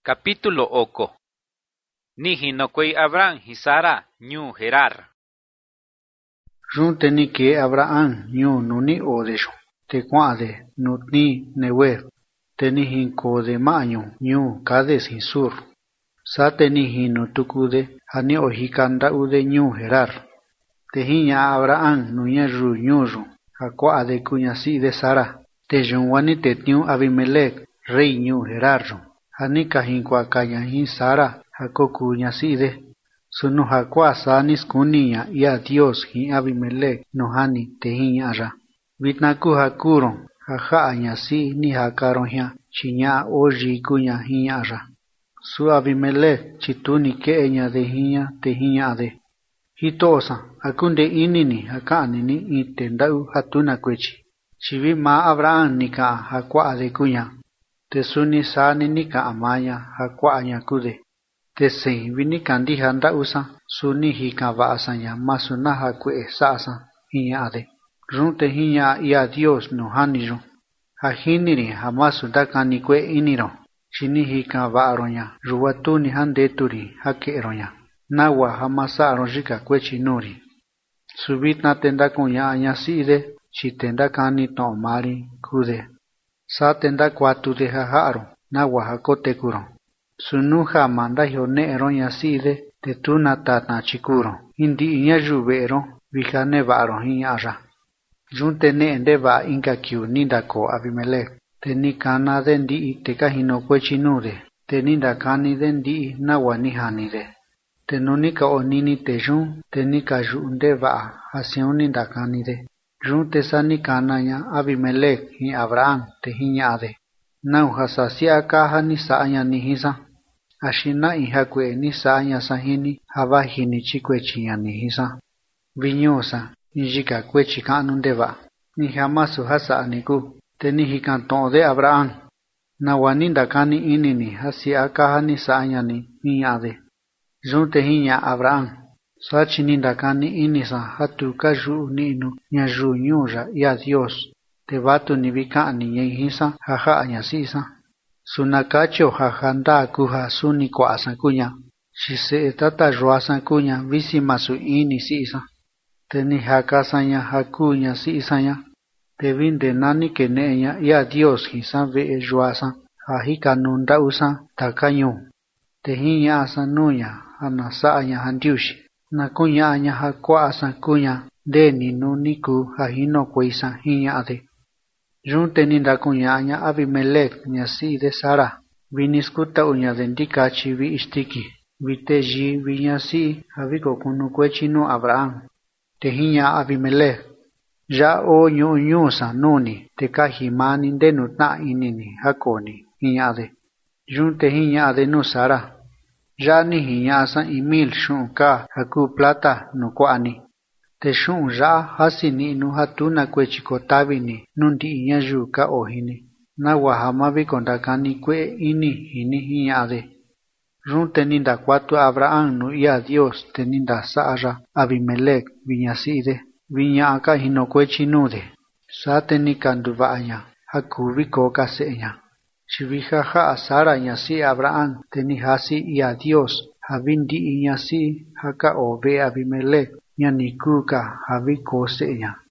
Capítulo 8. Nihi no kwei Abraham y Sara ñu Gerar. Runte ni ke Abraham ñu nuni odesho. Te kwade nutni newe. Te ni hinko de maño ñu kades hinsur. Sa te ni hino tukude hani ohikanda ude ñu Gerar. Te hiña Abraham nuña ru ñuru. Hakwade kuñasi de Sara. Te junwani te tiu Abimelech rey ñu Gerar. Hani kahinkwa kañahin Sara hakoku ñaside. Sunu hakwa sanis kuniña ya Dios hi Abimelech no hani te hiñara. Vitnaku hakuro haja ñasi ni hakaron ya chiña oji kuña hiñara. Su Abimelech chituni keña de hiña te hiñade. Hitosa akunde inini hakanini itendau hatuna kwechi. Chivi ma Abraham nika hakwa de kuña. Te suni sani nika amaya hakwa ñakude. Te se vini kandi handa usa suni hika vaasanya masuna hakwe sasa hiñade. Runte hiña ya Dios no haniro. Hahiniri hamasu dakani kwe iniro. Chini hika vaaronya ruwatuni handeturi hakeronya. Nawa hamasa aronjika kwe chinuri. Subitna tenda kunya anyaside chitenda kani tomari kude. Sa tenda kwatu de hajaro nawa hakote kuro. Sunuja manda hione eroña side te tuna tata chikuro. Indi iña yubero vijane varo hiñara. Junte ne ende va inka kiu ninda ko Abimelech. Te ni kana dendi te kahino kwechinude. Te ninda kani dendi nawa ni hanide. Te nunika onini te jun te nika junde va hasion ninda kanide. Junte sani kananya Abimelech hi Abraham te hiñade. Nau hasasia kaha ni saanya ni hisa. Ashina ihakwe ni saanya sahini habahini chikwechiya ni hisa. Viñosa njika kwechi kanundeva. Ni hamasu hasa aniku. Teni hikanton de Abraham. Nawaninda kani inini hasia kaha ni saanya ni hiñade. Junte hiña Abraham. Sachi ninda kani inisa hatu kaju ninu nyaju nyura ya Dios. Te batu ni vikani nyehisa haja anyasisa. Sunakacho hajanda kuha suni kwasa kunya. Shise etata ruasan kunya visi masu ini sisa. Teni hakasanya hakunya sisanya. Te vinde nani keneña ya Dios hisa ve ruasan. Hajika nunda usa takanyu. Te hiña asanunya hanasanya handiushi. Na kunya anya hakwasa kunya deni nuniku hahino kwisa hiñade. Junte ninda kunya anya Abimelech ñasi de Sara. Viniskuta uña dendika chivi istiki. Viteji viñasi haviko kunukwechinu Abraham. Te hiña Abimelech. Ya o ñusa nuni te kahimani denu na inini hakoni hiñade. Junte hiña adenu Sara. Ya ni hiñasa imil shun ka haku plata nukwani. Te shun ya hasini nu hatuna kwechikotabini nundi iña yuka ohini. Na wahamavi kondakani kwe ini hini hiñade. Runte ninda kwatu Abraham nu ya Dios te ninda Sara Abimelech viñaside. Viña aka hino kwechinude. Sa te nikanduvaña hakuvi koka seña. Chivijaja a Sara ñasi Abraham teni hasi ya Dios havindi ñasi haka ove Abimelech ñanikuka havi koseña.